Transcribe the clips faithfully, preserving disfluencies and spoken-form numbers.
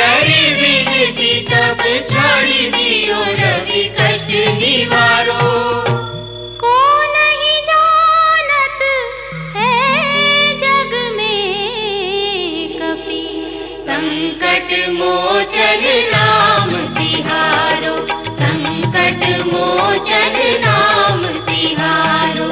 करी विनती तब छोड़ी दियो रवि कष्ट निवारो। को नहीं जानत है जग में कपि संकट मोचन नाम तिहारो, संकट मोचन नाम तिहारो।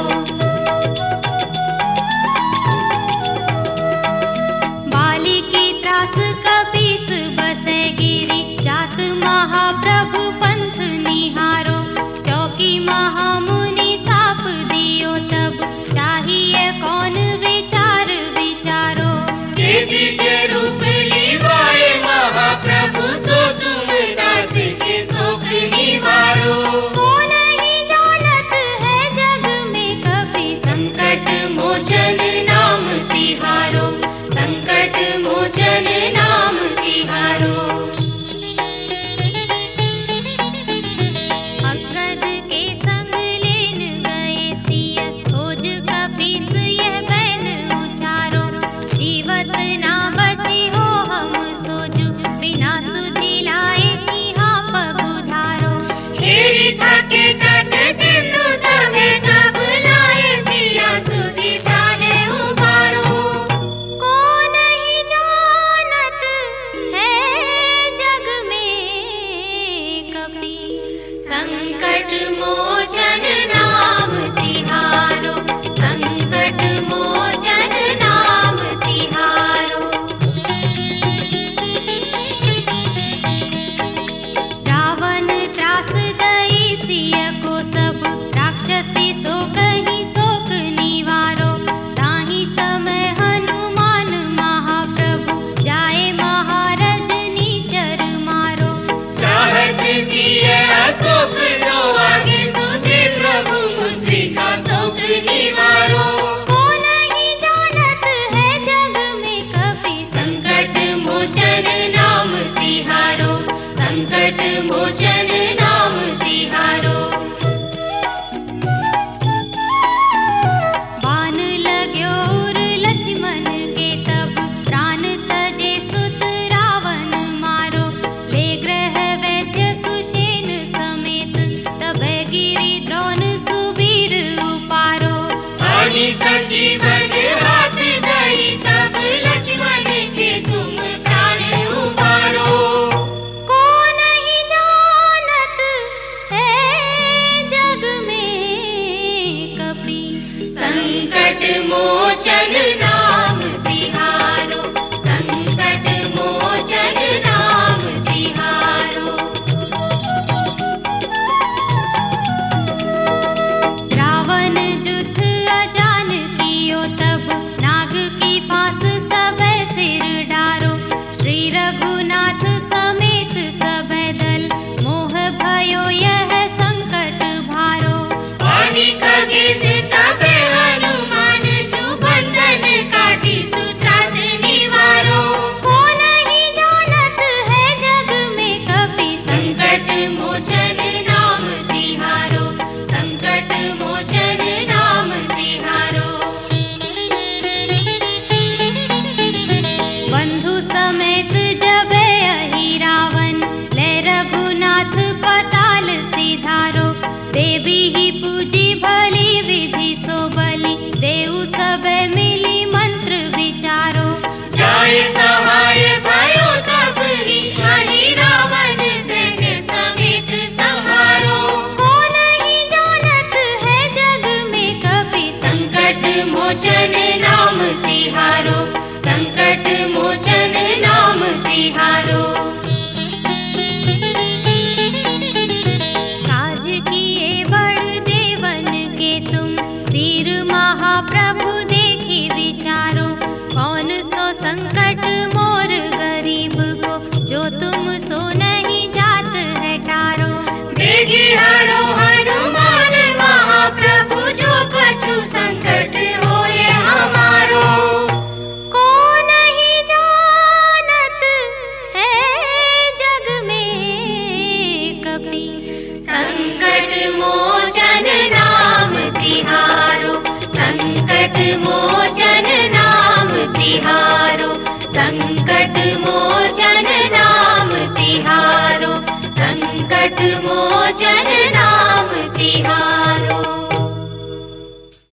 बाली की त्रास कपीस बसे गिरी, जात महाप्रभु पंथ निहारो। चौकी महामुनि साप दियो तब, चाहिए कौन विचार विचारो। यदि जे रूप लीवाए महाप्रभु सो तुम दास के शोक निवारो। को नहीं जानत है जग में कपि संकट मोचन नाम तिहारो, संकट मोचन नाम तिहारो। अंगद के संग लेन गए सिय, खोज कपीस यह बैन उचारो। जीवत ना बची हो हम सोजु, बिना सुधि लाए तिहा पगुधारो। हेरी थके तट सिंधु सभे तब लाए सिया सुधि थाने उबारो। को नहीं जानत है जग में कपि संकट मोचन नाम तिहारो, संकट मोचन नाम तिहारो। रावण त्रास दई सिय को सब, राक्षसी सो कहीं शोक निवारो। ताहि समय हनुमान महाप्रभु, जाए महारज नीचर मारो। चाहत सिय अशोक लो आगे सुधे प्रभु मुद्रिका शोक निवारो। को नहीं जानत है जग में कपि संकट मोचन नाम तिहारो, संकट मोचन नाम तिहारो। बाण लाग्यो उर लक्ष्मण के तब, प्राण तजे सुत रावण मारो। ले ग्रह वैद्य सुषेण समेत, तब गिरि द्रोण सुबीर उपारो। आनि संजीवन हाथ दई तब लक्ष्मण के तुम प्राण उबारो। को नहीं जानत है जग में कपि संकट मोचन नाम तिहारो, संकट मोचन नाम तिहारो। रावण जुथ अजान कियो तब, नाग की फांस सबे सिर डारो। श्री रघुनाथ समेत सबे दल, मोह भयो यह संकट भारो। आनि खगेश तबे हनुमान जु बंधन काटी सुत्रास निवारो। को नहीं जानत है जग में कपि संकट मोचन नाम तिहारो, संकट मोचन नाम तिहारो। बंधु समेत जबे अहि रावण, ले रघुनाथ पताल सिधारो। देवी ही पूजी भली विधि सो बलि, देऊ सबे मिली मंत्र विचारो। जाए सहाय भयो तब ही अहि रावण सैन्य समेत संहारो। को नहीं जानत है जग में कपि संकट मोचन नाम तिहारो, संकट मोचन नाम तिहारो। काज किए बड़ देवन के तुम, वीर महाप्रभु